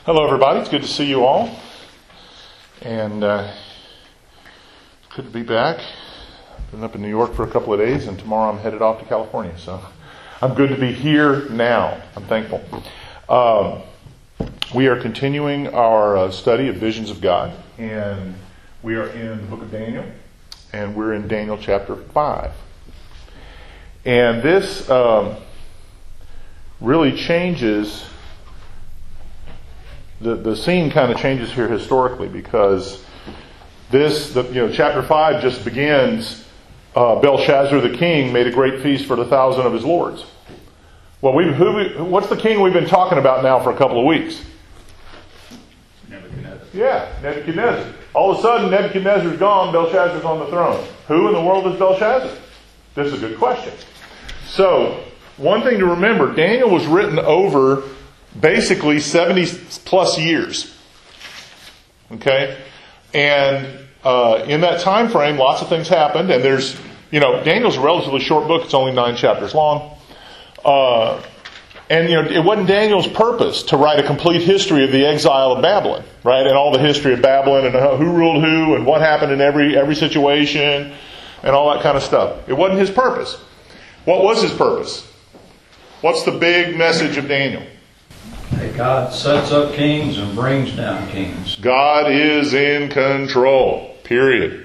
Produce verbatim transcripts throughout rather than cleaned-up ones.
Hello, everybody. It's good to see you all. And uh, good to be back. Been up in New York for a couple of days, and tomorrow I'm headed off to California. So I'm good to be here now. I'm thankful. Um, we are continuing our uh, study of visions of God, and we are in the book of Daniel, and we're in Daniel chapter five. And this um, really changes, the, the scene kind of changes here historically, because this, the, you know, chapter five just begins, uh, Belshazzar the king made a great feast for the thousand of his lords. Well, we, who, what's the king we've been talking about now for a couple of weeks? Nebuchadnezzar. Yeah, Nebuchadnezzar. All of a sudden, Nebuchadnezzar's gone, Belshazzar's on the throne. Who in the world is Belshazzar? This is a good question. So, one thing to remember, Daniel was written over basically seventy plus years. Okay? And uh, in that time frame, lots of things happened, and there's, you know, Daniel's a relatively short book, it's only nine chapters long. Uh, and, you know, it wasn't Daniel's purpose to write a complete history of the exile of Babylon, right? And all the history of Babylon and who ruled who and what happened in every every situation and all that kind of stuff. It wasn't his purpose. What was his purpose? What's the big message of Daniel? That God sets up kings and brings down kings. God is in control. Period.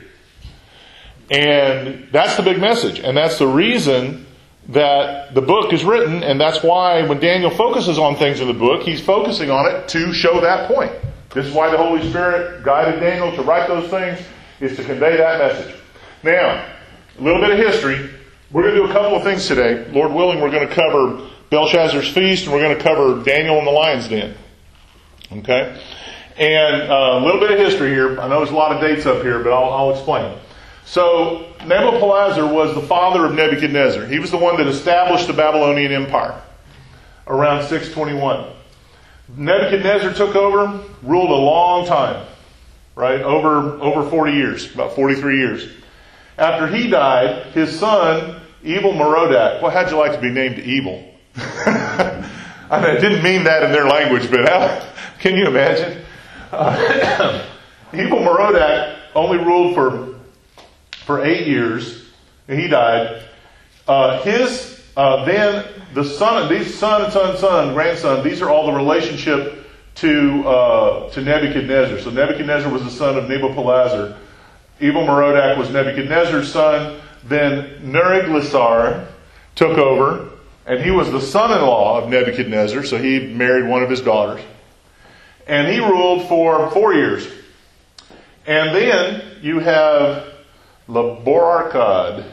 And that's the big message. And that's the reason that the book is written. And that's why when Daniel focuses on things in the book, he's focusing on it to show that point. This is why the Holy Spirit guided Daniel to write those things, is to convey that message. Now, a little bit of history. We're going to do a couple of things today. Lord willing, we're going to cover Belshazzar's feast, and we're going to cover Daniel and the lion's den. Okay? And uh, a little bit of history here. I know there's a lot of dates up here, but I'll, I'll explain. So, Nebuchadnezzar was the father of Nebuchadnezzar. He was the one that established the Babylonian Empire around six twenty-one. Nebuchadnezzar took over, ruled a long time, right? Over, over forty years, about forty-three years. After he died, his son, Evil-Merodach, well, how'd you like to be named Evil? I mean, I didn't mean that in their language, but how, can you imagine? Uh, Evil-Merodach only ruled for for eight years, and he died. Uh, his uh, then the son, these son and son, son, grandson, these are all the relationship to uh, to Nebuchadnezzar. So Nebuchadnezzar was the son of Nabopolassar. Evil-Merodach was Nebuchadnezzar's son. Then Neriglissar took over, and he was the son-in-law of Nebuchadnezzar, so he married one of his daughters. And he ruled for four years. And then you have Laborarchad.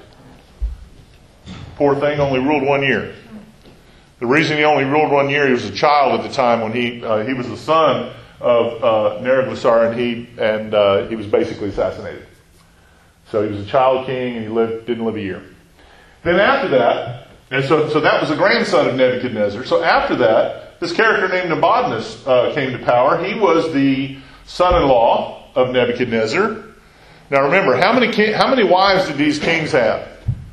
Poor thing, only ruled one year. The reason he only ruled one year, he was a child at the time when he uh, he was the son of uh, Neriglissar, and he and uh, he was basically assassinated. So he was a child king, and he lived didn't live a year. Then after that, and so so that was the grandson of Nebuchadnezzar. So after that, this character named Nabonidus uh, came to power. He was the son-in-law of Nebuchadnezzar. Now remember, how many ki- how many wives did these kings have?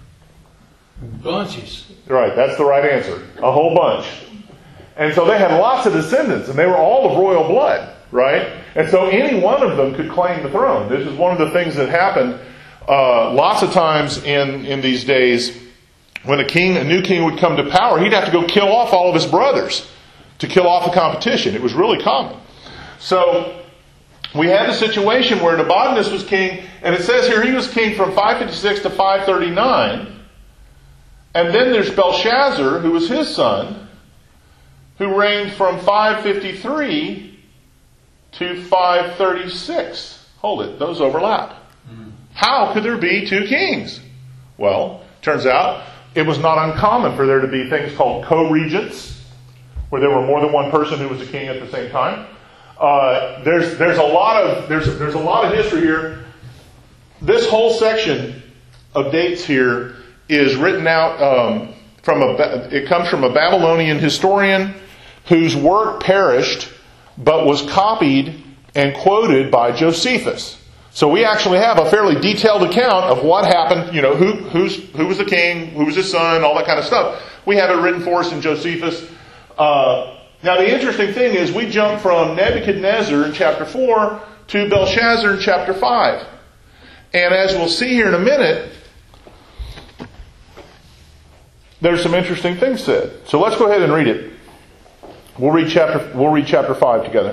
Bunches. Right, that's the right answer. A whole bunch. And so they had lots of descendants, and they were all of royal blood, right? And so any one of them could claim the throne. This is one of the things that happened uh, lots of times in, in these days. When a king, a new king would come to power, he'd have to go kill off all of his brothers to kill off the competition. It was really common. So we had a situation where Nabonidus was king, and it says here he was king from five fifty-six to five thirty-nine. And then there's Belshazzar, who was his son, who reigned from five fifty-three to five thirty-six. Hold it, those overlap. Mm. How could there be two kings? Well, turns out it was not uncommon for there to be things called co-regents, where there were more than one person who was a king at the same time. Uh, there's there's a lot of there's there's a lot of history here. This whole section of dates here is written out um, from a. It comes from a Babylonian historian whose work perished, but was copied and quoted by Josephus. So we actually have a fairly detailed account of what happened. You know, who who's who was the king, who was his son, all that kind of stuff. We have it written for us in Josephus. Uh, Now the interesting thing is we jump from Nebuchadnezzar in chapter four to Belshazzar in chapter five. And as we'll see here in a minute, there's some interesting things said. So let's go ahead and read it. We'll read chapter, we'll read chapter five together.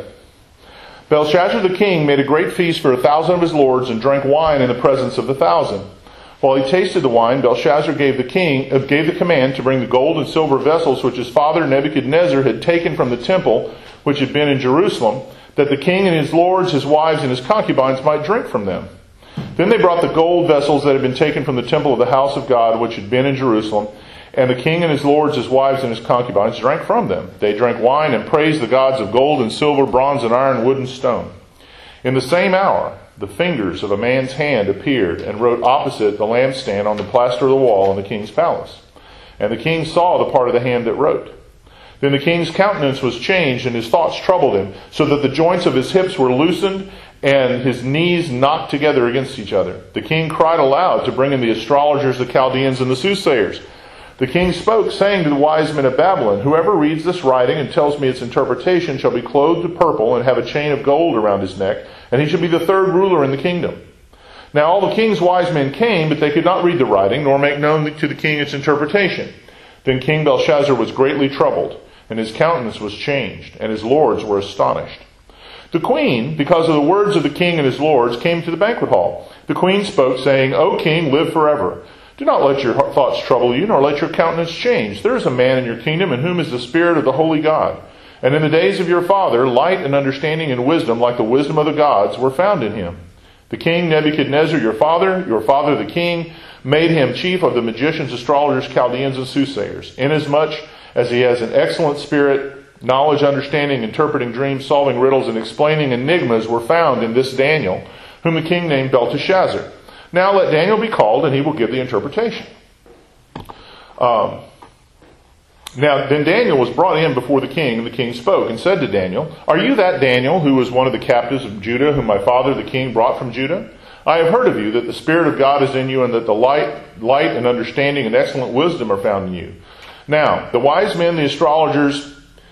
Belshazzar the king made a great feast for a thousand of his lords and drank wine in the presence of the thousand. While he tasted the wine, Belshazzar gave the king uh, gave the command to bring the gold and silver vessels which his father Nebuchadnezzar had taken from the temple which had been in Jerusalem, that the king and his lords, his wives, and his concubines might drink from them. Then they brought the gold vessels that had been taken from the temple of the house of God which had been in Jerusalem, and the king and his lords, his wives, and his concubines drank from them. They drank wine and praised the gods of gold and silver, bronze and iron, wood and stone. In the same hour, the fingers of a man's hand appeared and wrote opposite the lampstand on the plaster of the wall in the king's palace. And the king saw the part of the hand that wrote. Then the king's countenance was changed, and his thoughts troubled him, so that the joints of his hips were loosened, and his knees knocked together against each other. The king cried aloud to bring in the astrologers, the Chaldeans, and the soothsayers. The king spoke, saying to the wise men of Babylon, "Whoever reads this writing and tells me its interpretation shall be clothed in purple and have a chain of gold around his neck, and he shall be the third ruler in the kingdom." Now all the king's wise men came, but they could not read the writing, nor make known to the king its interpretation. Then King Belshazzar was greatly troubled, and his countenance was changed, and his lords were astonished. The queen, because of the words of the king and his lords, came to the banquet hall. The queen spoke, saying, "O king, live forever. Do not let your thoughts trouble you, nor let your countenance change. There is a man in your kingdom in whom is the Spirit of the Holy God. And in the days of your father, light and understanding and wisdom, like the wisdom of the gods, were found in him. The king Nebuchadnezzar, your father, your father the king, made him chief of the magicians, astrologers, Chaldeans, and soothsayers, inasmuch as he has an excellent spirit, knowledge, understanding, interpreting dreams, solving riddles, and explaining enigmas were found in this Daniel, whom the king named Belteshazzar. Now let Daniel be called, and he will give the interpretation." Um, now then Daniel was brought in before the king, and the king spoke and said to Daniel, "Are you that Daniel who was one of the captives of Judah, whom my father the king brought from Judah? I have heard of you, that the Spirit of God is in you, and that the light, light and understanding and excellent wisdom are found in you. Now the wise men, the astrologers,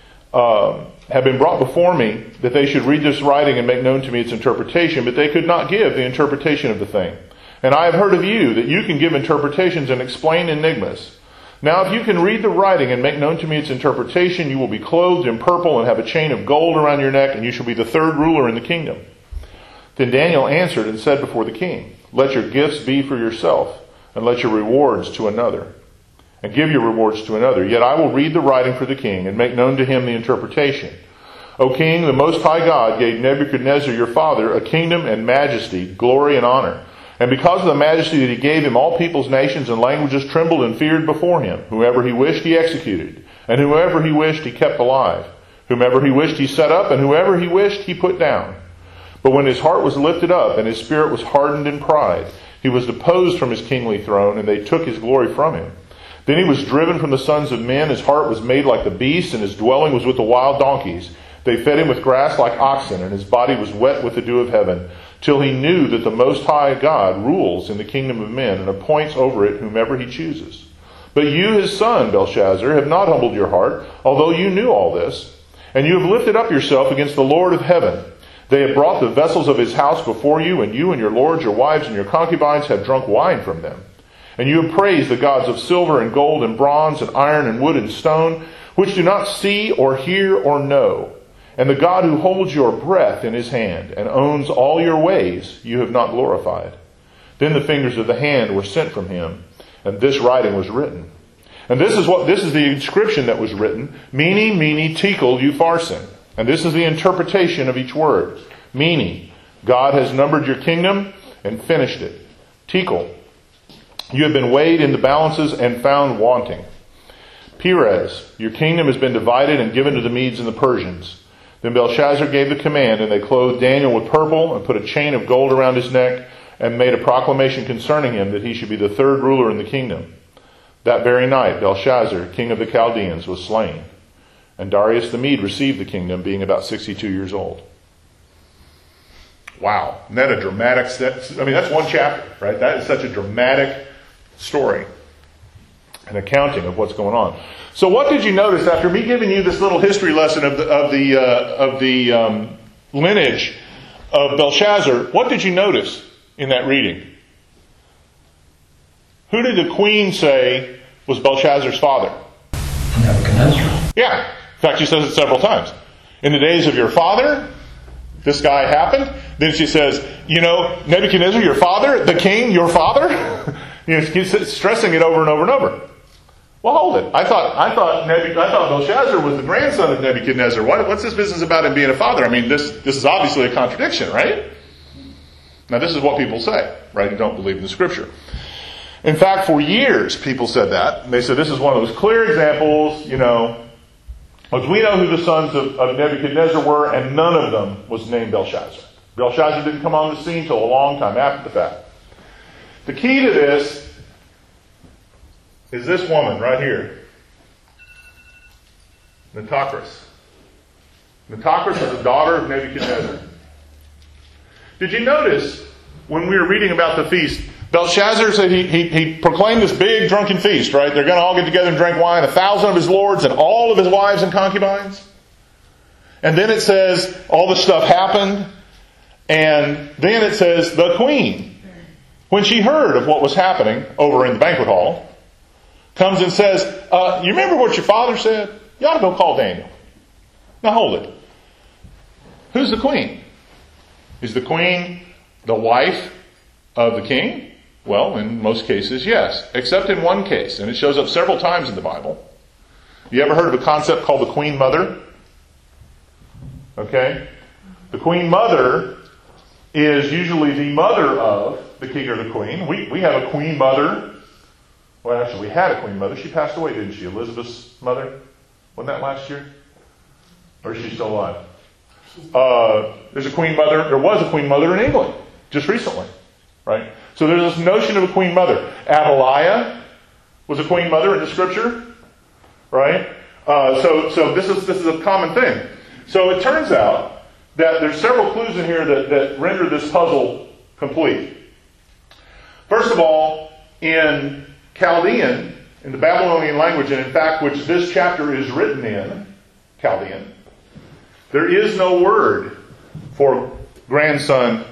uh, have been brought before me, that they should read this writing and make known to me its interpretation, but they could not give the interpretation of the thing. And I have heard of you, that you can give interpretations and explain enigmas. Now if you can read the writing and make known to me its interpretation, you will be clothed in purple and have a chain of gold around your neck, and you shall be the third ruler in the kingdom." Then Daniel answered and said before the king, "Let your gifts be for yourself, and let your rewards to another. And give your rewards to another. Yet I will read the writing for the king, and make known to him the interpretation. O king, the Most High God gave Nebuchadnezzar your father a kingdom and majesty, glory and honor. And because of the majesty that he gave him, all peoples, nations, and languages trembled and feared before him. Whoever he wished he executed, and whoever he wished he kept alive. Whomever he wished he set up, and whoever he wished he put down. But when his heart was lifted up, and his spirit was hardened in pride, he was deposed from his kingly throne, and they took his glory from him. Then he was driven from the sons of men, his heart was made like the beasts, and his dwelling was with the wild donkeys. They fed him with grass like oxen, and his body was wet with the dew of heaven, till he knew that the Most High God rules in the kingdom of men, and appoints over it whomever he chooses. But you, his son, Belshazzar, have not humbled your heart, although you knew all this. And you have lifted up yourself against the Lord of heaven. They have brought the vessels of his house before you, and you and your lords, your wives, and your concubines have drunk wine from them. And you have praised the gods of silver and gold and bronze and iron and wood and stone, which do not see or hear or know. And the God who holds your breath in his hand and owns all your ways, you have not glorified. Then the fingers of the hand were sent from him, and this writing was written. And this is what this is the inscription that was written: Mene, Mene, Tekel, Upharsin. And this is the interpretation of each word. Mene, God has numbered your kingdom and finished it. Tekel, you have been weighed in the balances and found wanting. Peres, your kingdom has been divided and given to the Medes and the Persians. Then Belshazzar gave the command, and they clothed Daniel with purple and put a chain of gold around his neck and made a proclamation concerning him that he should be the third ruler in the kingdom. That very night, Belshazzar, king of the Chaldeans, was slain. And Darius the Mede received the kingdom, being about sixty-two years old. Wow. Isn't that a dramatic, I mean, that's one chapter, right? That is such a dramatic story. an accounting of what's going on. So what did you notice after me giving you this little history lesson of the of the uh, of the um, lineage of Belshazzar? What did you notice in that reading? Who did the queen say was Belshazzar's father? Nebuchadnezzar. Yeah. In fact, she says it several times. In the days of your father, this guy happened. Then she says, you know, Nebuchadnezzar, your father, the king, your father. You know, she keeps stressing it over and over and over. Well, hold it. I thought I thought Nebuch- I thought Belshazzar was the grandson of Nebuchadnezzar. What, what's this business about him being a father? I mean, this this is obviously a contradiction, right? Now, this is what people say, right? Who don't believe in the Scripture. In fact, for years, people said that. They said this is one of those clear examples, you know, because we know who the sons of, of Nebuchadnezzar were, and none of them was named Belshazzar. Belshazzar didn't come on the scene until a long time after the fact. The key to this is this woman right here. Nitocris. Nitocris is the daughter of Nebuchadnezzar. Did you notice when we were reading about the feast, Belshazzar said he, he, he proclaimed this big drunken feast, right? They're going to all get together and drink wine, a thousand of his lords and all of his wives and concubines. And then it says all this stuff happened. And then it says the queen, when she heard of what was happening over in the banquet hall, comes and says, uh, you remember what your father said? You ought to go call Daniel. Now hold it. Who's the queen? Is the queen the wife of the king? Well, in most cases, yes. Except in one case, and it shows up several times in the Bible. You ever heard of a concept called the queen mother? Okay? The queen mother is usually the mother of the king or the queen. We we have a queen mother. Well, actually, we had a queen mother. She passed away, didn't she? Elizabeth's mother? Wasn't that last year? Or is she still alive? Uh, there's a queen mother. There was a queen mother in England just recently, right? So there's this notion of a queen mother. Athaliah was a queen mother in the Scripture, right? Uh, so so this is this is a common thing. So it turns out that there's several clues in here that, that render this puzzle complete. First of all, in Chaldean, in the Babylonian language, and in fact which this chapter is written in, Chaldean, there is no word for grandson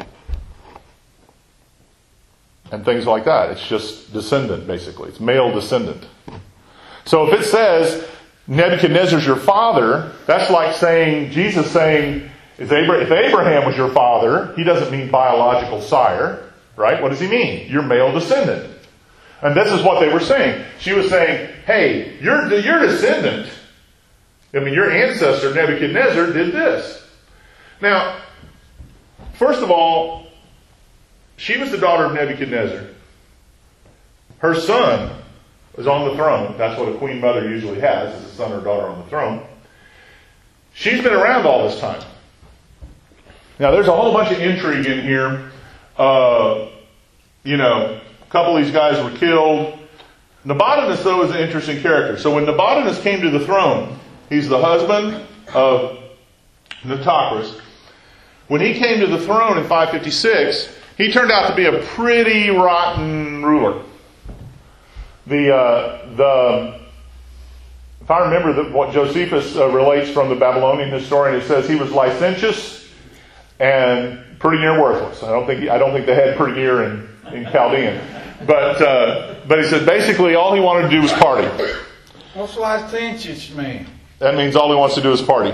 and things like that. It's just descendant, basically. It's male descendant. So if it says Nebuchadnezzar's your father, that's like saying, Jesus saying, if Abraham was your father, he doesn't mean biological sire, right? What does he mean? Your male descendant. And this is what they were saying. She was saying, hey, your, your descendant, I mean, your ancestor Nebuchadnezzar did this. Now, first of all, she was the daughter of Nebuchadnezzar. Her son was on the throne. That's what a queen mother usually has, is a son or daughter on the throne. She's been around all this time. Now, there's a whole bunch of intrigue in here. Uh, you know, a couple of these guys were killed. Nabonidus, though, is an interesting character. So when Nabonidus came to the throne, he's the husband of Nitocris. When he came to the throne in five fifty-six, he turned out to be a pretty rotten ruler. The uh, the if I remember the, what Josephus uh, relates from the Babylonian historian, it says he was licentious and pretty near worthless. I don't think I don't think they had pretty near in, in Chaldean, but uh, but he said basically all he wanted to do was party. What's licentious mean? That means all he wants to do is party.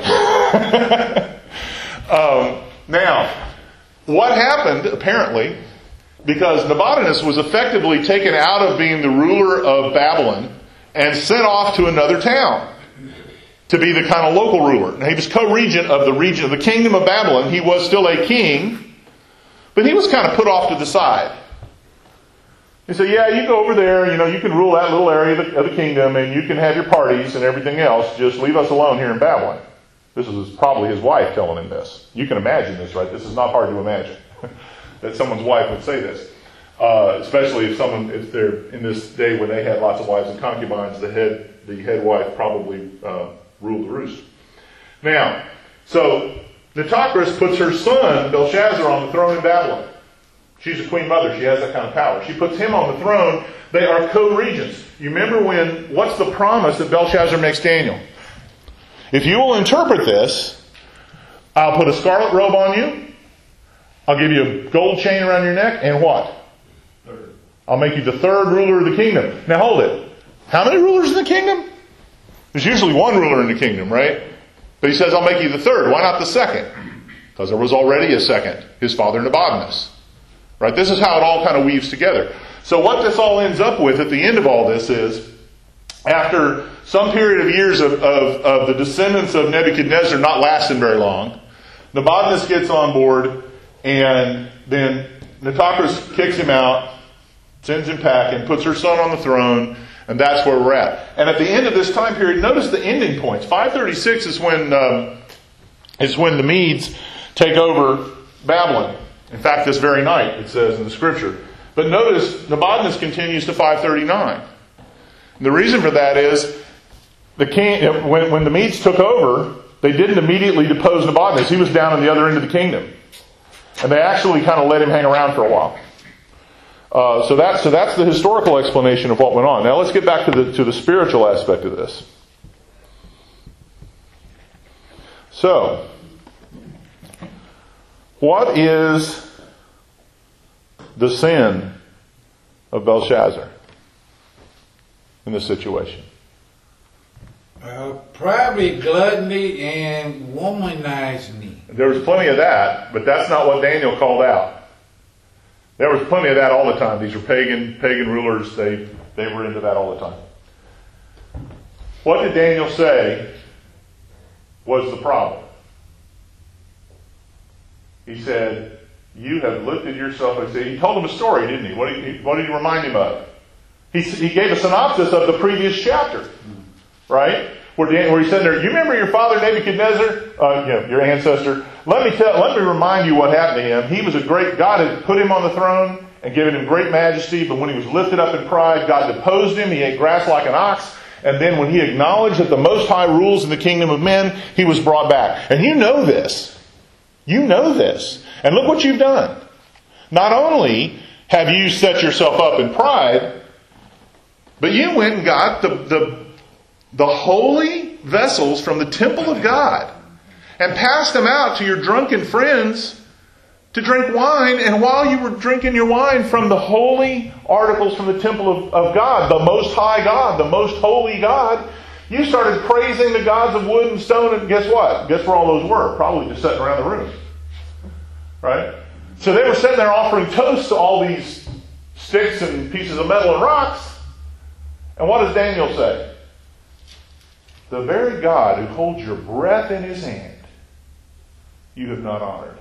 um, now, what happened apparently, because Nabonidus was effectively taken out of being the ruler of Babylon and sent off to another town to be the kind of local ruler. Now, he was co-regent of the region of the kingdom of Babylon. He was still a king, but he was kind of put off to the side. He said, yeah, you go over there, you know, you can rule that little area of the, of the kingdom and you can have your parties and everything else. Just leave us alone here in Babylon. This was probably his wife telling him this. You can imagine this, right? This is not hard to imagine that someone's wife would say this. Uh, especially if someone, if they're in this day when they had lots of wives and concubines, the head, the head wife probably uh, ruled the roost. Now, so Nitocris puts her son Belshazzar on the throne in Babylon. She's a queen mother. She has that kind of power. She puts him on the throne. They are co-regents. You remember when, what's the promise that Belshazzar makes Daniel? If you will interpret this, I'll put a scarlet robe on you. I'll give you a gold chain around your neck. And what? Third. I'll make you the third ruler of the kingdom. Now hold it. How many rulers in the kingdom? There's usually one ruler in the kingdom, right? But he says, I'll make you the third. Why not the second? Because there was already a second. His father Nabonidus. Right? This is how it all kind of weaves together. So what this all ends up with at the end of all this is, after some period of years of, of, of the descendants of Nebuchadnezzar not lasting very long, Nabonidus gets on board, and then Nitocris kicks him out, sends him packing, puts her son on the throne, and that's where we're at. And at the end of this time period, notice the ending points. five thirty-six is when um, is when the Medes take over Babylon. In fact, this very night, it says in the scripture. But notice, Nabonidus continues to five thirty-nine. And the reason for that is, the king, when, when the Medes took over, they didn't immediately depose Nabonidus. He was down on the other end of the kingdom. And they actually kind of let him hang around for a while. Uh, so, that, so that's the historical explanation of what went on. Now let's get back to the, to the spiritual aspect of this. So, what is the sin of Belshazzar in this situation? Uh, probably gluttony and womanizing. There was plenty of that, but that's not what Daniel called out. There was plenty of that all the time. These were pagan pagan rulers. They, they were into that all the time. What did Daniel say was the problem? He said, you have lifted yourself. I say, he told him a story, didn't he? What did he, what did he remind him of? He, he gave a synopsis of the previous chapter. Right? Where, Dan, where he said there, you remember your father Nebuchadnezzar? Uh, you know, your ancestor. Let me tell, let me remind you what happened to him. He was a great, God had put him on the throne and given him great majesty, but when he was lifted up in pride, God deposed him. He ate grass like an ox. And then when he acknowledged that the Most High rules in the kingdom of men, he was brought back. And you know this. You know this. And look what you've done. Not only have you set yourself up in pride, but you went and got the, the, the holy vessels from the temple of God and passed them out to your drunken friends to drink wine. And while you were drinking your wine from the holy articles from the temple of, of God, the Most High God, the Most Holy God, you started praising the gods of wood and stone. And guess what? Guess where all those were? Probably just sitting around the room. Right? So they were sitting there offering toasts to all these sticks and pieces of metal and rocks. And what does Daniel say? The very God who holds your breath in his hand, you have not honored.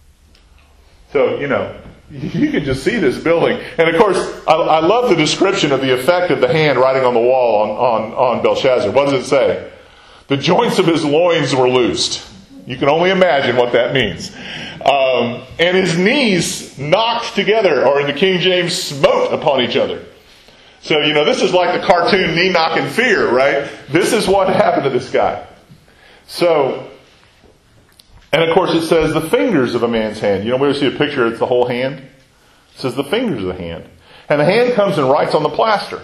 So, you know, you can just see this building. And of course, I, I love the description of the effect of the hand writing on the wall on, on, on Belshazzar. What does it say? The joints of his loins were loosed. You can only imagine what that means. Um, and his knees knocked together, or in the King James, smote upon each other. So, you know, this is like the cartoon knee knock in fear, right? This is what happened to this guy. So, and of course it says the fingers of a man's hand. You know, we see a picture, it's the whole hand. It says the fingers of the hand. And the hand comes and writes on the plaster.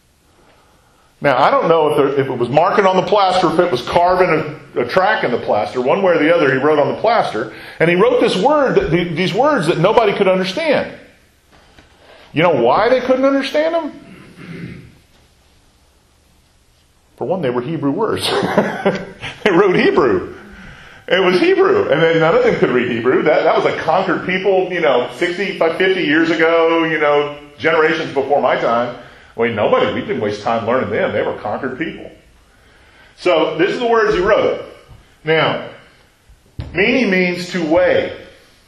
Now, I don't know if, there, if it was marking on the plaster, if it was carving a, a track in the plaster. One way or the other, he wrote on the plaster. And he wrote this word, these words that nobody could understand. You know why they couldn't understand them? For one, they were Hebrew words. They wrote Hebrew. It was Hebrew. And then none of them could read Hebrew. That, that was a conquered people, you know, sixty, fifty years ago, you know, generations before my time. Well, nobody, we didn't waste time learning them. They were conquered people. So, this is the words he wrote. Now, mene means to weigh.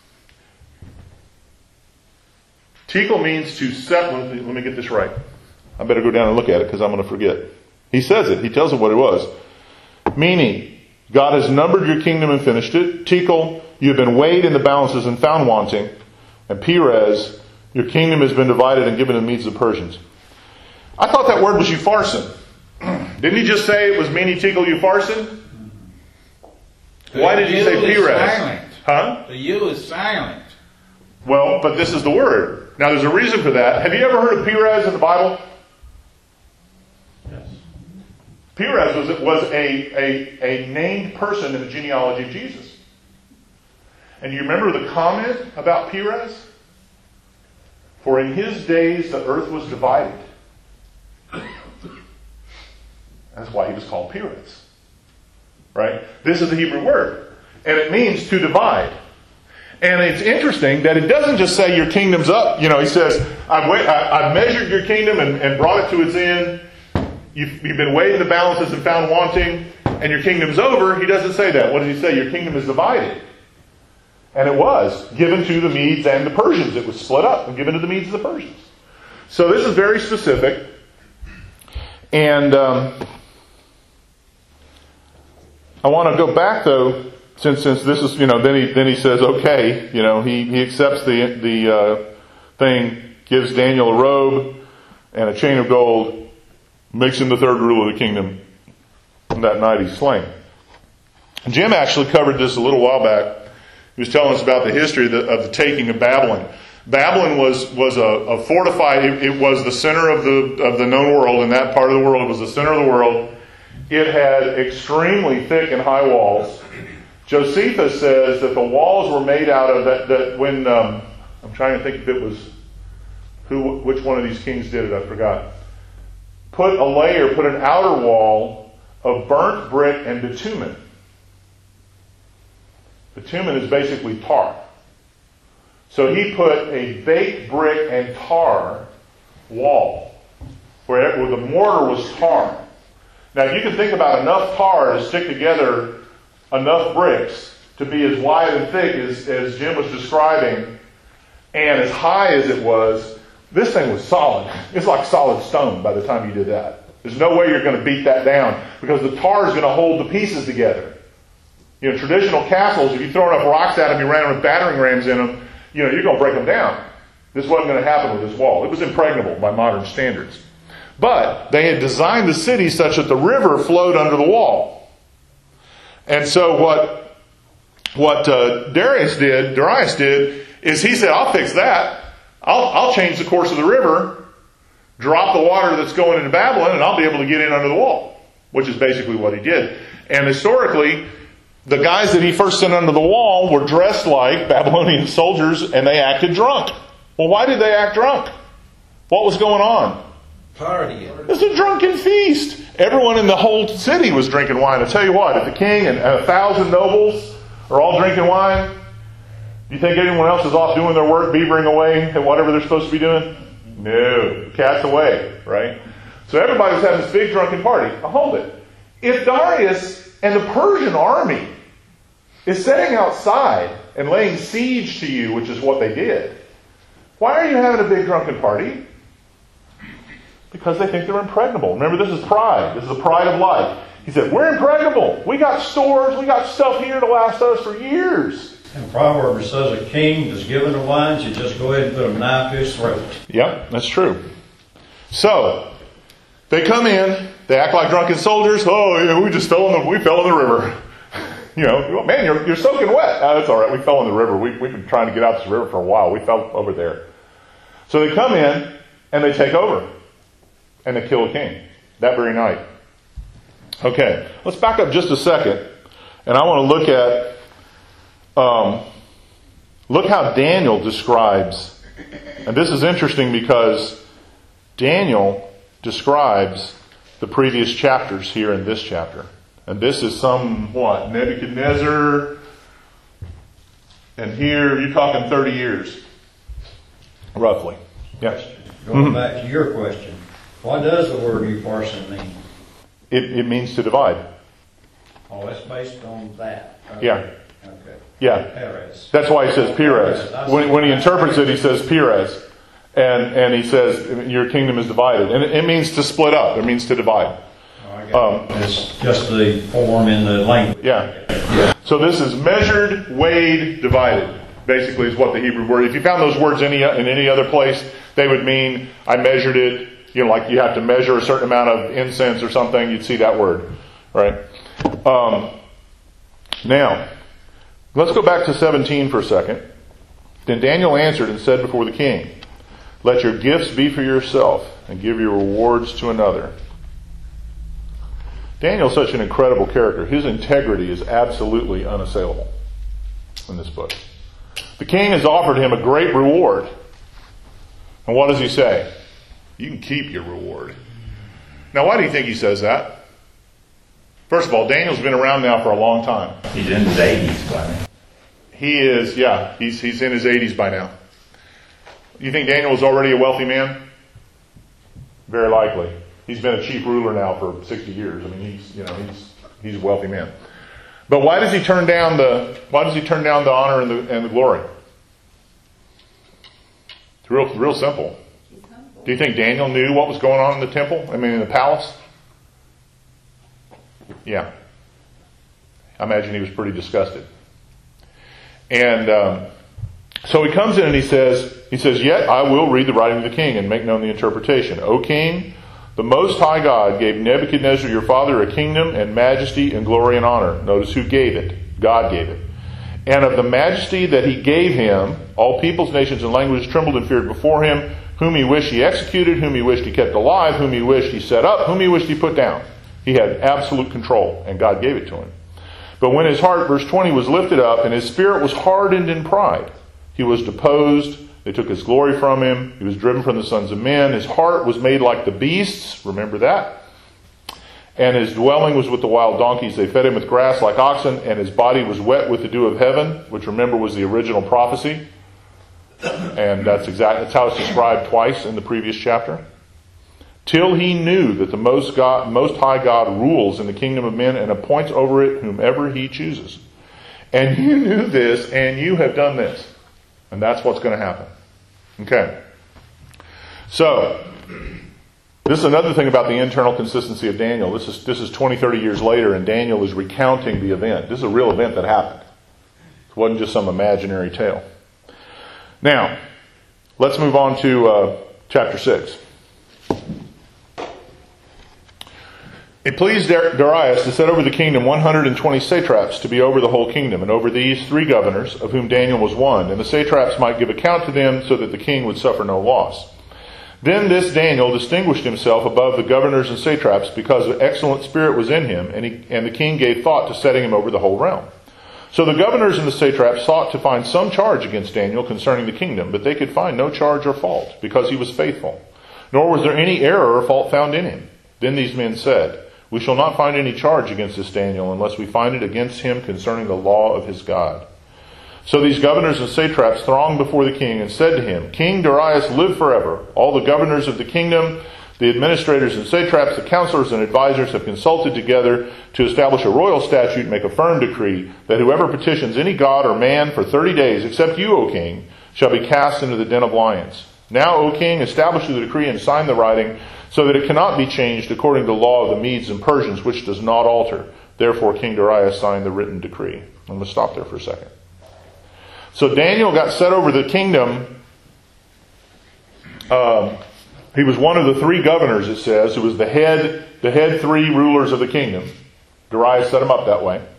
Tekel means to set. Let me, let me get this right. I better go down and look at it because I'm going to forget. He says it. He tells it what it was. Mene, God has numbered your kingdom and finished it. Tekel, you have been weighed in the balances and found wanting. And Perez, your kingdom has been divided and given to the Medes of the Persians. I thought that word was Upharsin. Didn't he just say it was Mene, Tekel, Upharsin? Why did he say Perez? Silent. Huh? The U is silent. Well, but this is the word. Now there's a reason for that. Have you ever heard of Perez in the Bible? Yes. Perez was, was a, a, a named person in the genealogy of Jesus. And you remember the comment about Perez? For in his days the earth was divided. That's why he was called Perez. Right? This is the Hebrew word. And it means to divide. And it's interesting that it doesn't just say your kingdom's up. You know, he says, I've, weighed, I, I've measured your kingdom and, and brought it to its end. You've, you've been weighed in the balances and found wanting. And your kingdom's over. He doesn't say that. What does he say? Your kingdom is divided. And it was given to the Medes and the Persians. It was split up and given to the Medes and the Persians. So this is very specific. And um, I want to go back, though, since since this is, you know, then he then he says, okay, you know, he, he accepts the the uh, thing, gives Daniel a robe and a chain of gold, makes him the third ruler of the kingdom. And that night he's slain. Jim actually covered this a little while back. He was telling us about the history of the, of the taking of Babylon. Babylon was was a, a fortified. It, it was the center of the of the known world. In that part of the world, it was the center of the world. It had extremely thick and high walls. Josephus says that the walls were made out of that. That when um, I'm trying to think if it was who, which one of these kings did it, I forgot. Put a layer, put an outer wall of burnt brick and bitumen. Bitumen is basically tar. So he put a baked brick and tar wall where, where the mortar was tar. Now you can think about enough tar to stick together enough bricks to be as wide and thick as, as Jim was describing, and as high as it was. This thing was solid. It's like solid stone by the time you did that. There's no way you're going to beat that down because the tar is going to hold the pieces together. You know, traditional castles, if you throw enough rocks at them, you ran them with battering rams in them, you know, you're going to break them down. This wasn't going to happen with this wall. It was impregnable by modern standards. But they had designed the city such that the river flowed under the wall. And so what what uh, Darius did, Darius did, is he said, I'll fix that. I'll, I'll change the course of the river, drop the water that's going into Babylon, and I'll be able to get in under the wall, which is basically what he did. And historically, the guys that he first sent under the wall were dressed like Babylonian soldiers, and they acted drunk. Well, why did they act drunk? What was going on? Partying. It was a drunken feast. Everyone in the whole city was drinking wine. I tell you what, if the king and a thousand nobles are all drinking wine, do you think anyone else is off doing their work, beavering away at whatever they're supposed to be doing? No. Cat's away, right? So everybody was having this big drunken party. Now hold it. If Darius and the Persian army is sitting outside and laying siege to you, which is what they did, why are you having a big drunken party? Because they think they're impregnable. Remember, this is pride. This is the pride of life. He said, we're impregnable. We got stores. We got stuff here to last us for years. And Proverbs says a king is given to wine, you just go ahead and put a knife to his throat. Yep, that's true. So, they come in. They act like drunken soldiers. Oh, yeah, we just fell in the, we fell in the river. You know, man, you're, you're soaking wet. Oh, that's all right. We fell in the river. We, we've been trying to get out this river for a while. We fell over there. So they come in and they take over. And they kill a king that very night. Okay, let's back up just a second. And I want to look at, um, look how Daniel describes, and this is interesting because Daniel describes the previous chapters here in this chapter. And this is some, what, Nebuchadnezzar, and here you're talking thirty years, roughly. Yes. Going Mm-hmm. back to your question, what does the word upharsin mean? It, it means to divide. Oh, it's based on that. Okay. Yeah. Okay. Yeah. Perez. That's why he says Perez. When, when he interprets it, he says Perez. And, and he says, your kingdom is divided. And it, it means to split up. It means to divide. Oh, I got it. It's just the form in the language. Yeah. yeah. So this is measured, weighed, divided. Basically is what the Hebrew word. If you found those words any, in any other place, they would mean, I measured it. You know, like you have to measure a certain amount of incense or something, you'd see that word, right? Um, now, let's go back to seventeen for a second. Then Daniel answered and said before the king, let your gifts be for yourself, and give your rewards to another. Daniel's such an incredible character. His integrity is absolutely unassailable in this book. The king has offered him a great reward. And what does he say? You can keep your reward. Now, why do you think he says that? First of all, Daniel's been around now for a long time. He's in his eighties by now. He is, yeah, he's he's in his eighties by now. You think Daniel was already a wealthy man? Very likely. He's been a chief ruler now for sixty years. I mean, he's you know he's he's a wealthy man. But why does he turn down the why does he turn down the honor and the and the glory? It's real real simple. Do you think Daniel knew what was going on in the temple? I mean, in the palace? Yeah. I imagine he was pretty disgusted. And um, so he comes in and he says, he says, yet I will read the writing of the king and make known the interpretation. O king, the Most High God gave Nebuchadnezzar your father a kingdom and majesty and glory and honor. Notice who gave it. God gave it. And of the majesty that he gave him, all peoples, nations, and languages trembled and feared before him. Whom he wished he executed, whom he wished he kept alive, whom he wished he set up, whom he wished he put down. He had absolute control, and God gave it to him. But when his heart, verse twenty, was lifted up, and his spirit was hardened in pride, he was deposed, they took his glory from him, he was driven from the sons of men, his heart was made like the beasts, remember that? And his dwelling was with the wild donkeys, they fed him with grass like oxen, and his body was wet with the dew of heaven, which remember was the original prophecy. And that's exactly that's how it's described twice in the previous chapter. Till he knew that the most God, most high God rules in the kingdom of men and appoints over it whomever he chooses. And you knew this, and you have done this. And that's what's going to happen. Okay. So, this is another thing about the internal consistency of Daniel. This is this is twenty, thirty years later, and Daniel is recounting the event. This is a real event that happened. It wasn't just some imaginary tale. Now, let's move on to uh, chapter six. It pleased Darius to set over the kingdom one hundred twenty satraps to be over the whole kingdom, and over these three governors, of whom Daniel was one, and the satraps might give account to them so that the king would suffer no loss. Then this Daniel distinguished himself above the governors and satraps because an excellent spirit was in him, and, he, and the king gave thought to setting him over the whole realm. So the governors and the satraps sought to find some charge against Daniel concerning the kingdom, but they could find no charge or fault, because he was faithful. Nor was there any error or fault found in him. Then these men said, we shall not find any charge against this Daniel unless we find it against him concerning the law of his God. So these governors and satraps thronged before the king and said to him, King Darius, live forever. All the governors of the kingdom, the administrators and satraps, the counselors and advisors have consulted together to establish a royal statute and make a firm decree that whoever petitions any god or man for thirty days, except you, O king, shall be cast into the den of lions. Now, O king, establish the decree and sign the writing so that it cannot be changed according to the law of the Medes and Persians, which does not alter. Therefore, King Darius signed the written decree. I'm going to stop there for a second. So Daniel got set over the kingdom. Um, he was one of the three governors, it says, who was the head, the head three rulers of the kingdom. Darius set him up that way.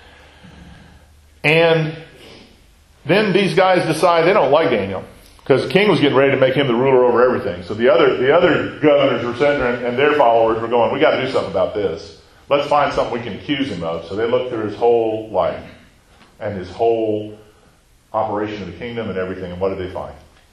And then these guys decide they don't like Daniel, because the king was getting ready to make him the ruler over everything. So the other the other governors were sitting there, and, and their followers were going, we got to do something about this. Let's find something we can accuse him of. So they looked through his whole life and his whole operation of the kingdom and everything. And what did they find?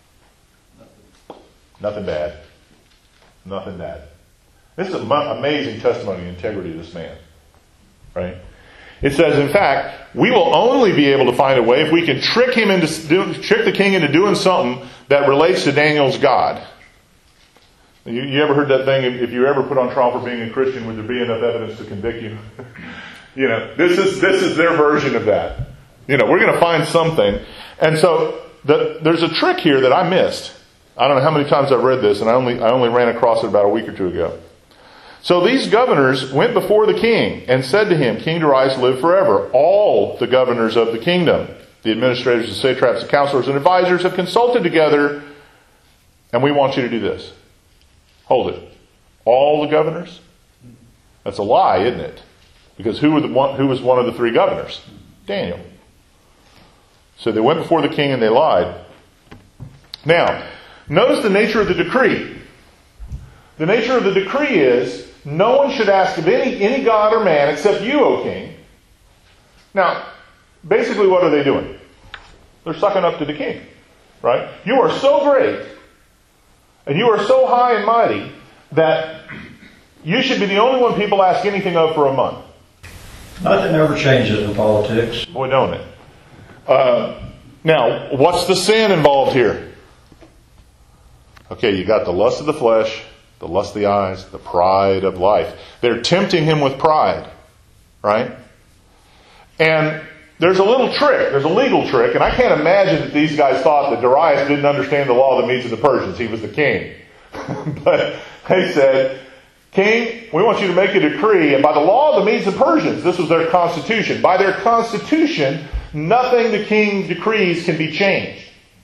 Nothing bad. Nothing bad. This is an amazing testimony of the integrity of this man. Right? It says, in fact, we will only be able to find a way if we can trick him into do, trick the king into doing something that relates to Daniel's God. You, you ever heard that thing? If you ever put on trial for being a Christian, would there be enough evidence to convict you? You know, this is this is their version of that. You know, we're going to find something, and so the, there's a trick here that I missed. I don't know how many times I've read this, and I only I only ran across it about a week or two ago. So these governors went before the king and said to him, King Darius, live forever. All the governors of the kingdom, the administrators, the satraps, the counselors, and advisors have consulted together, and we want you to do this. Hold it. All the governors? That's a lie, isn't it? Because who, were the one, who was one of the three governors? Daniel. So they went before the king and they lied. Now, notice the nature of the decree. The nature of the decree is, no one should ask of any, any god or man except you, O king. Now, basically what are they doing? They're sucking up to the king. Right? You are so great, and you are so high and mighty, that you should be the only one people ask anything of for a month. Nothing ever changes in politics. Boy, don't it? Uh, now, what's the sin involved here? Okay, you got the lust of the flesh, the lust of the eyes, the pride of life. They're tempting him with pride, right? And there's a little trick, there's a legal trick, and I can't imagine that these guys thought that Darius didn't understand the law of the Medes and the Persians. He was the king. But they said, King, we want you to make a decree, and by the law of the Medes and Persians, this was their constitution. By their constitution, nothing the king decrees can be changed.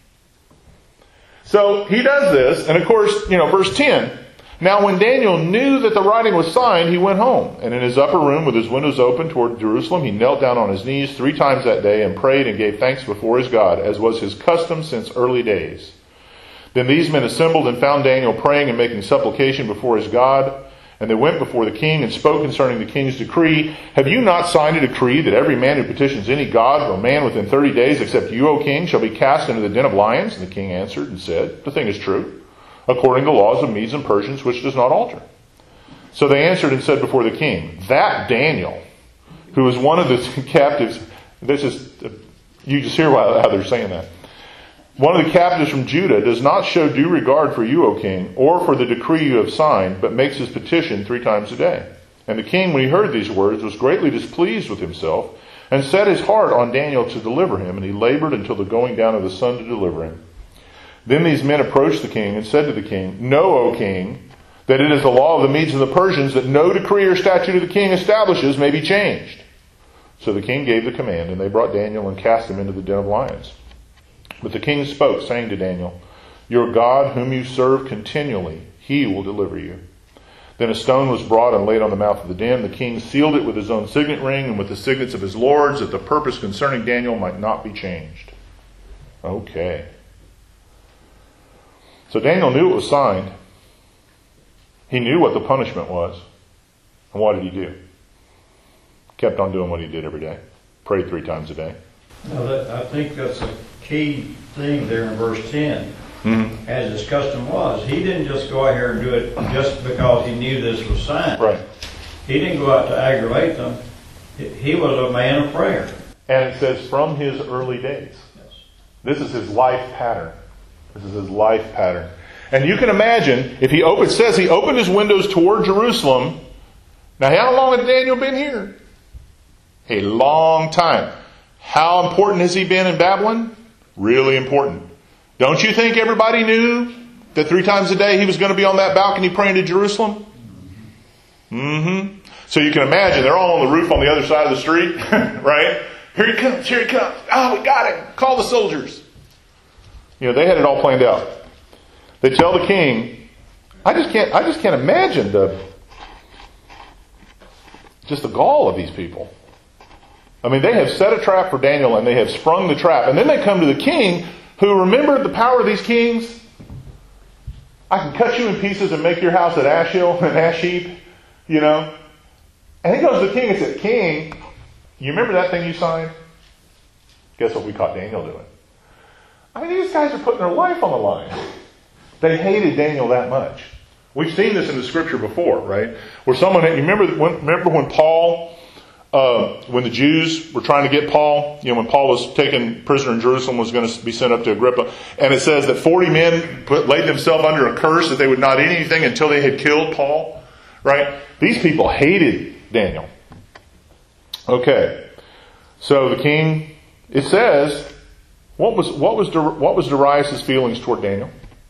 So he does this, and of course, you know, verse ten. Now when Daniel knew that the writing was signed, he went home. And in his upper room, with his windows open toward Jerusalem, he knelt down on his knees three times that day and prayed and gave thanks before his God, as was his custom since early days. Then these men assembled and found Daniel praying and making supplication before his God. And they went before the king and spoke concerning the king's decree. Have you not signed a decree that every man who petitions any god or man within thirty days, except you, O king, shall be cast into the den of lions? And the king answered and said, the thing is true, according to the laws of Medes and Persians, which does not alter. So they answered and said before the king, that Daniel, who is one of the captives, this is, you just hear how they're saying that. One of the captives from Judah does not show due regard for you, O king, or for the decree you have signed, but makes his petition three times a day. And the king, when he heard these words, was greatly displeased with himself, and set his heart on Daniel to deliver him, and he labored until the going down of the sun to deliver him. Then these men approached the king and said to the king, know, O king, that it is the law of the Medes and the Persians that no decree or statute of the king establishes may be changed. So the king gave the command, and they brought Daniel and cast him into the den of lions. But the king spoke, saying to Daniel, your God, whom you serve continually, he will deliver you. Then a stone was brought and laid on the mouth of the den. The king sealed it with his own signet ring and with the signets of his lords, that the purpose concerning Daniel might not be changed. Okay. So Daniel knew it was signed. He knew what the punishment was. And what did he do? Kept on doing what he did every day. Prayed three times a day. Now that, I think that's a key thing there in verse ten. Mm-hmm. As his custom was, he didn't just go out here and do it just because he knew this was signed. Right. He didn't go out to aggravate them. He was a man of prayer. And it says from his early days. Yes. This is his life pattern. This is his life pattern. And you can imagine, if he opened, it says he opened his windows toward Jerusalem. Now, how long had Daniel been here? A long time. How important has he been in Babylon? Really important. Don't you think everybody knew that three times a day he was going to be on that balcony praying to Jerusalem? Mm-hmm. So you can imagine, they're all on the roof on the other side of the street, right? Here he comes, here he comes. Oh, we got him. Call the soldiers. You know, they had it all planned out. They tell the king, I just can't, I just can't imagine the, just the gall of these people. I mean, they have set a trap for Daniel and they have sprung the trap. And then they come to the king, who remembered the power of these kings. I can cut you in pieces and make your house an ash hill, an ash heap, you know. And he goes to the king and said, King, you remember that thing you signed? Guess what we caught Daniel doing? I mean, these guys are putting their life on the line. They hated Daniel that much. We've seen this in the scripture before, right? Where someone, you remember when, remember when Paul, uh, when the Jews were trying to get Paul, you know, when Paul was taken prisoner in Jerusalem, was going to be sent up to Agrippa, and it says that forty men put, laid themselves under a curse that they would not eat anything until they had killed Paul, right? These people hated Daniel. Okay, so the king, it says, what was what was what was Darius' feelings toward Daniel?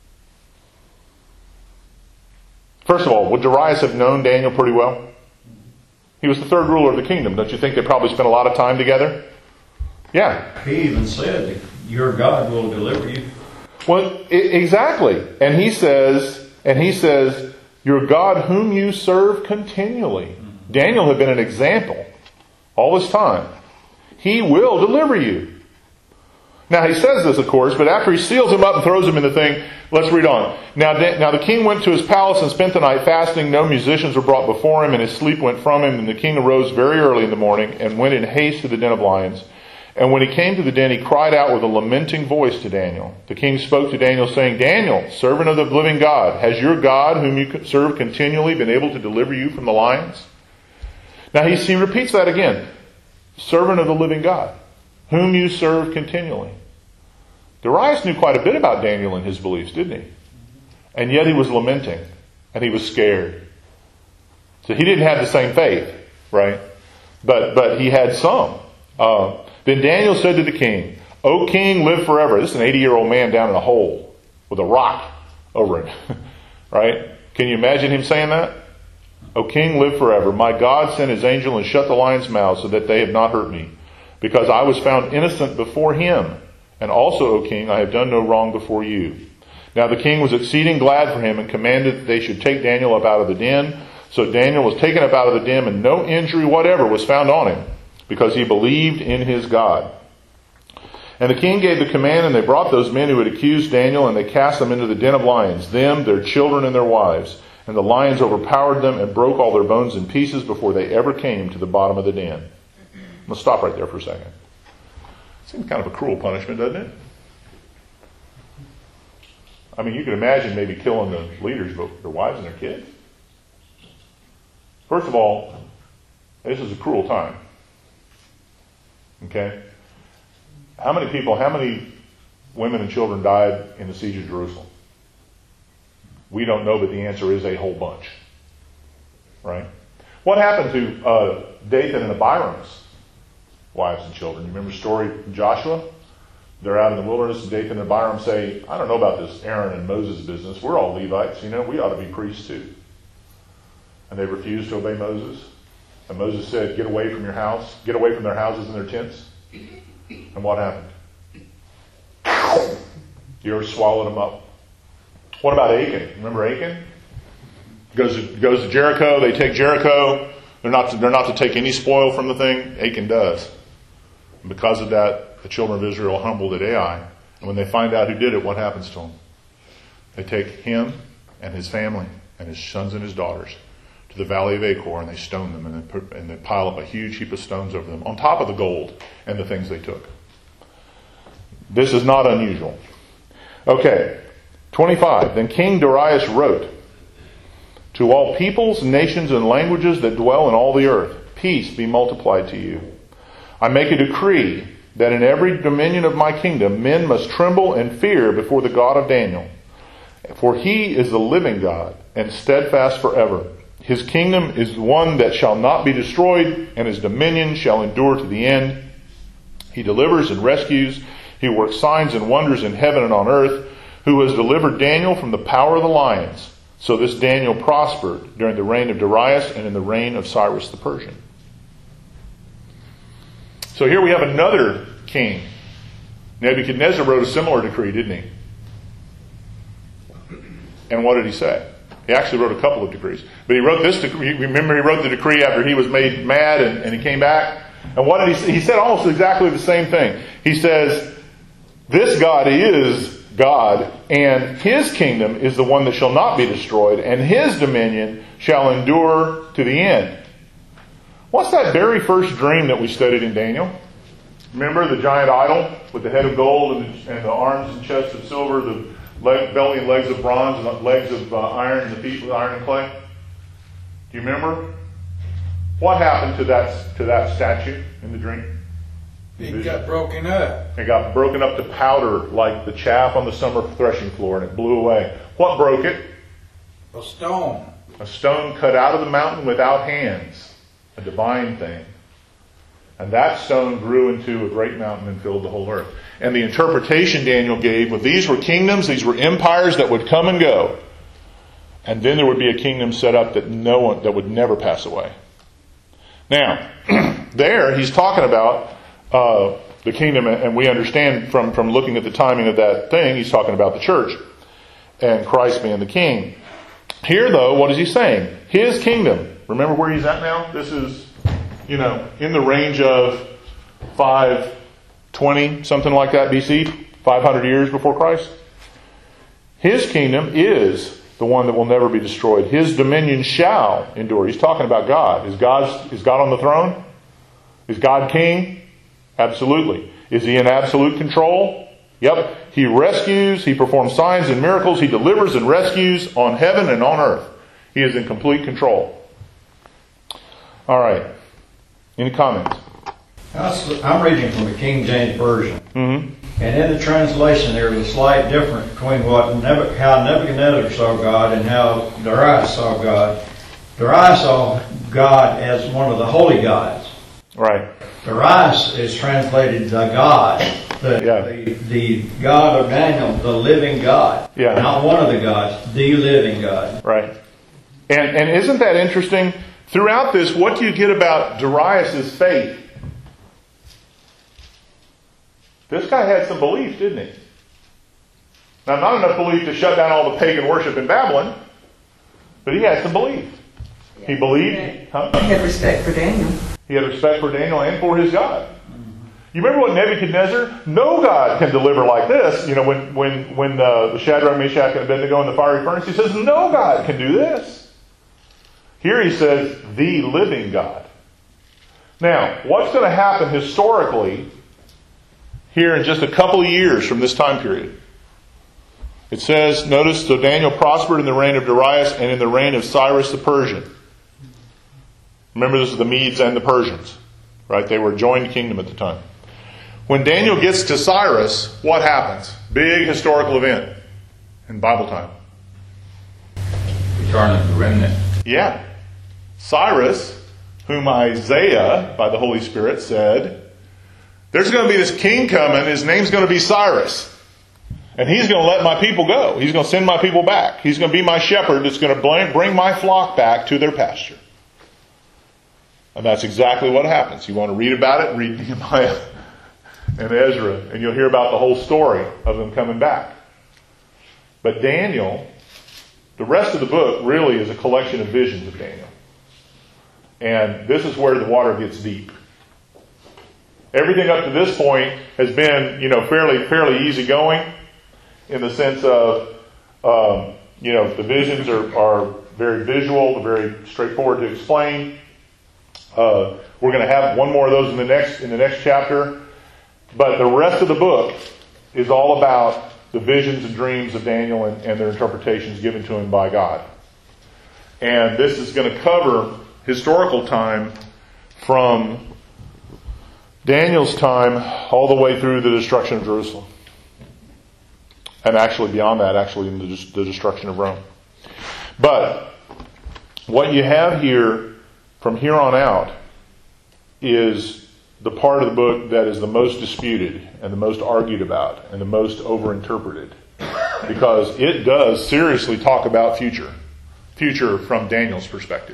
First of all, would Darius have known Daniel pretty well? He was the third ruler of the kingdom. Don't you think they probably spent a lot of time together? Yeah. He even said, your God will deliver you. Well, I- exactly. And he says, and he says, your God whom you serve continually. Mm-hmm. Daniel had been an example all this time. He will deliver you. Now he says this, of course, but after he seals him up and throws him in the thing, let's read on. Now, now the king went to his palace and spent the night fasting. No musicians were brought before him, and his sleep went from him. And the king arose very early in the morning and went in haste to the den of lions. And when he came to the den, he cried out with a lamenting voice to Daniel. The king spoke to Daniel, saying, Daniel, servant of the living God, has your God, whom you serve continually, been able to deliver you from the lions? Now he, he repeats that again. Servant of the living God, whom you serve continually. Darius knew quite a bit about Daniel and his beliefs, didn't he? And yet he was lamenting, and he was scared. So he didn't have the same faith, right? But but he had some. Uh, then Daniel said to the king, O king, live forever. This is an eighty-year-old man down in a hole with a rock over him, right? Can you imagine him saying that? O king, live forever. My God sent his angel and shut the lions' mouths so that they have not hurt me, because I was found innocent before him. And also, O king, I have done no wrong before you. Now the king was exceeding glad for him and commanded that they should take Daniel up out of the den. So Daniel was taken up out of the den, and no injury whatever was found on him, because he believed in his God. And the king gave the command, and they brought those men who had accused Daniel, and they cast them into the den of lions, them, their children, and their wives. And the lions overpowered them and broke all their bones in pieces before they ever came to the bottom of the den. Let's stop right there for a second. Seems kind of a cruel punishment, doesn't it? I mean, you can imagine maybe killing the leaders, but their wives and their kids. First of all, this is a cruel time. Okay? How many people, how many women and children died in the siege of Jerusalem? We don't know, but the answer is a whole bunch. Right? What happened to uh, Dathan and Abiram's wives and children? You remember the story from Joshua? They're out in the wilderness, and Dathan and Abiram say, I don't know about this Aaron and Moses business. We're all Levites. You know, we ought to be priests too. And they refused to obey Moses. And Moses said, get away from your house. Get away from their houses and their tents. And what happened? The earth swallowed them up. What about Achan? Remember Achan? Goes to, goes to Jericho. They take Jericho. They're not to, they're not to take any spoil from the thing. Achan does. And because of that, the children of Israel humbled at Ai. And when they find out who did it, what happens to them? They take him and his family and his sons and his daughters to the valley of Achor, and they stone them, and they, put, and they pile up a huge heap of stones over them, on top of the gold and the things they took. This is not unusual. Okay, twenty-five. Then King Darius wrote, to all peoples, nations, and languages that dwell in all the earth, peace be multiplied to you. I make a decree that in every dominion of my kingdom men must tremble and fear before the God of Daniel. For he is the living God and steadfast forever. His kingdom is one that shall not be destroyed, and his dominion shall endure to the end. He delivers and rescues. He works signs and wonders in heaven and on earth, who has delivered Daniel from the power of the lions. So this Daniel prospered during the reign of Darius and in the reign of Cyrus the Persian. So here we have another king. Nebuchadnezzar wrote a similar decree, didn't he? And what did he say? He actually wrote a couple of decrees. But he wrote this decree. Remember, he wrote the decree after he was made mad and, and he came back. And what did he say? He said almost exactly the same thing. He says, this God is God, and his kingdom is the one that shall not be destroyed, and his dominion shall endure to the end. What's that very first dream that we studied in Daniel? Remember the giant idol with the head of gold and the, and the arms and chest of silver, the leg, belly and legs of bronze, and the legs of uh, iron, and the feet with iron and clay? Do you remember? What happened to that to that statue in the dream? It got broken up. It got broken up to powder like the chaff on the summer threshing floor, and it blew away. What broke it? A stone. A stone cut out of the mountain without hands. A divine thing. And that stone grew into a great mountain and filled the whole earth. And the interpretation Daniel gave was these were kingdoms, these were empires that would come and go. And then there would be a kingdom set up that no one, that would never pass away. Now, there he's talking about uh, the kingdom, and we understand from, from looking at the timing of that thing, he's talking about the church and Christ being the king. Here, though, what is he saying? His kingdom. Remember where he's at now? This is, you know, in the range of five twenty, something like that B C, five hundred years before Christ. His kingdom is the one that will never be destroyed. His dominion shall endure. He's talking about God. Is God, is God on the throne? Is God king? Absolutely. Is he in absolute control? Yep. He rescues, he performs signs and miracles, he delivers and rescues on heaven and on earth. He is in complete control. All right. Any comments? I'm reading from the King James Version. Mm-hmm. And in the translation there is a slight difference between what Neb- how Nebuchadnezzar saw God and how Darius saw God. Darius saw God as one of the holy gods. Right. Darius is translated the God, the, Yeah. the, the God of Daniel, the living God. Yeah. Not one of the gods, the living God. Right. And and isn't that interesting? Throughout this, what do you get about Darius' faith? This guy had some belief, didn't he? Now, not enough belief to shut down all the pagan worship in Babylon, but he had some belief. He believed. Huh? He had respect for Daniel. He had respect for Daniel and for his God. You remember what Nebuchadnezzar? No God can deliver like this. You know, when when when uh, the Shadrach, Meshach, and Abednego in the fiery furnace, he says, no God can do this. Here he says, the living God. Now, what's going to happen historically here in just a couple of years from this time period? It says, notice, so Daniel prospered in the reign of Darius and in the reign of Cyrus the Persian. Remember, this is the Medes and the Persians, right? They were a joined kingdom at the time. When Daniel gets to Cyrus, what happens? Big historical event in Bible time. Return of the remnant. Yeah. Cyrus, whom Isaiah, by the Holy Spirit, said, there's going to be this king coming, his name's going to be Cyrus. And he's going to let my people go. He's going to send my people back. He's going to be my shepherd that's going to bring my flock back to their pasture. And that's exactly what happens. You want to read about it? Read Nehemiah and Ezra. And you'll hear about the whole story of them coming back. But Daniel, the rest of the book really is a collection of visions of Daniel. And this is where the water gets deep. Everything up to this point has been, you know, fairly fairly easy going, in the sense of, um, you know, the visions are, are very visual, they're very straightforward to explain. Uh, we're going to have one more of those in the next in the next chapter, but the rest of the book is all about the visions and dreams of Daniel and, and their interpretations given to him by God. And this is going to cover historical time from Daniel's time all the way through the destruction of Jerusalem. And actually beyond that, actually in the, the destruction of Rome. But what you have here from here on out is the part of the book that is the most disputed and the most argued about and the most overinterpreted. Because it does seriously talk about future. Future from Daniel's perspective.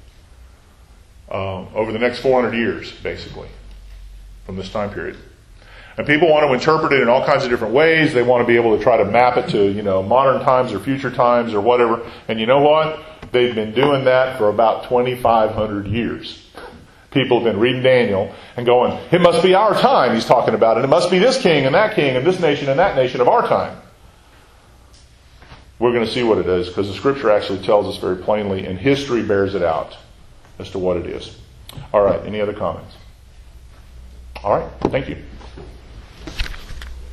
Uh, over the next four hundred years, basically, from this time period. And people want to interpret it in all kinds of different ways. They want to be able to try to map it to, you know, modern times or future times or whatever. And you know what? They've been doing that for about twenty-five hundred years. People have been reading Daniel and going, it must be our time he's talking about. And it must be this king and that king and this nation and that nation of our time. We're going to see what it is, because the Scripture actually tells us very plainly, and history bears it out as to what it is. All right, any other comments? All right, thank you.